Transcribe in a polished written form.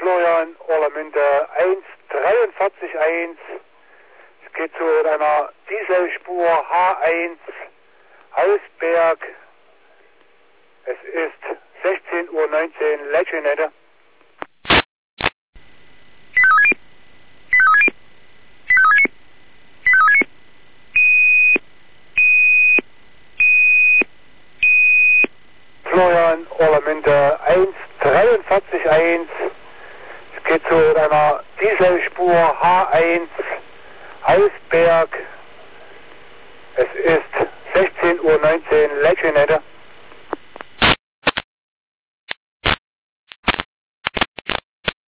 Florian, Orlamünde 143.1. Es geht zu einer Dieselspur H1 Hausberg. Es ist 16:19 Uhr, Leccinette. Florian, Orlamünde 143.1. Es geht zu einer Dieselspur H1 Hausberg. Es ist 16:19 Uhr, Leccinette.